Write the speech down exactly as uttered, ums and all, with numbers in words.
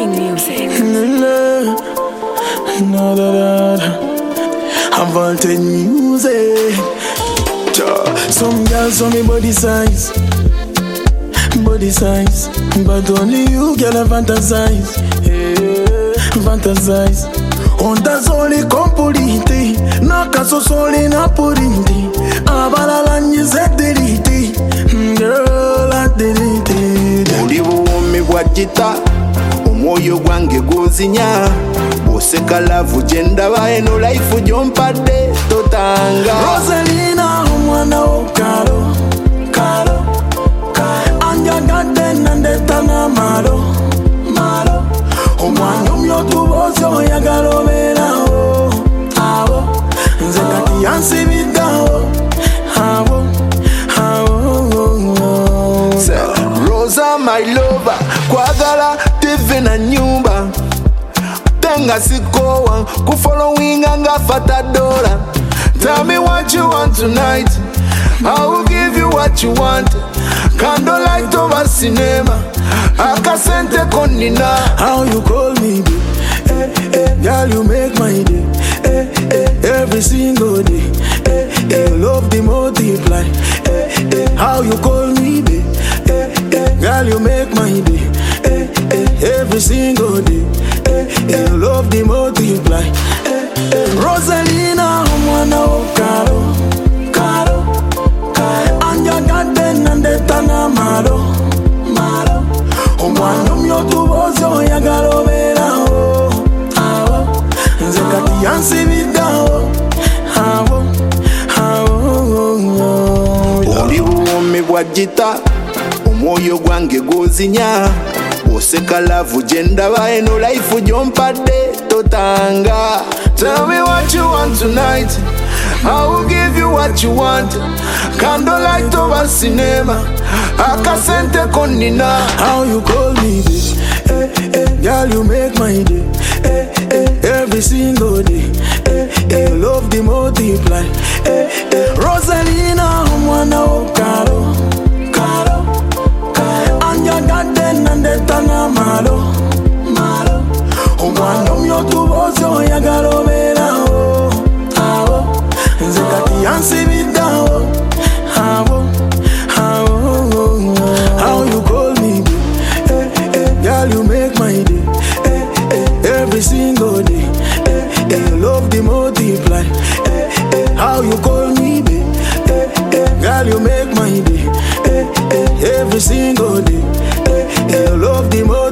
music. No, da, da, da. Avantage music. Some girls show me body size, body size, but only you girl a fantasize, yeah, fantasize. Onda soli compuliti, na caso soli na puriti, abala la nyizetiriti, girl a diriti. Uli buwumi bwajita, omwoyo gwange guzinya. Oseka lavu jendaba eno life jompadde totanga. Rosalina umwana okalo, kalo, kalo. Anja gaten nandeta na malo, malo. Omwana umyotu bozi oyagalo belawo, awo. Nze kati yansibigawo, awo, awo. Rosa my lover, kwagala teve na nyumba. Tenga sikowa, kufollowinga nga fata dola. Tell me what you want tonight, I will give you what you want. Candlelight over cinema, akasente konina. How you call me, babe? Eh, eh, girl, you make my day. Eh, eh, every single day. Eh, eh, love the multiply. Eh, eh, how you call me, babe? Eh, eh, girl, you make my day. Eh, eh, every single day. Eh, eh, love the multiply. Eh, eh, Rosalina, umwana okalo, kalo, kalo. Anja gaten nandeta na malo, malo. Omwana umyotu bozi oyagalo belawo, awo. Nze kati yansibigawo, awo, awo. Oli buwumi bwajita, omwoyo gwange guzinya. Oseka lavu jendaba eno life jompadde totanga. Tell me what you want tonight, I will give you what you want. Candlelight over cinema, akasente konina. How you call me, babe? Eh, eh, girl, you make my day. Eh, eh, every single day. Eh, eh, love the multiply. Eh, eh, Rosalina, umwana okalo, kalo, kalo. Anja gaten nandeta na malo, malo. Umwana umyotu bozi oyagalo belawo, awo. Nze kati yansibigawo, awo, awo. How you call me, babe? Eh, eh, girl, you make my day. Eh, eh, every single day. Eh, eh, love the multiply. Eh, eh, how you call me, babe? Eh, eh, girl, you make my day. Eh, eh, every single day. Eh, eh, love the multiply.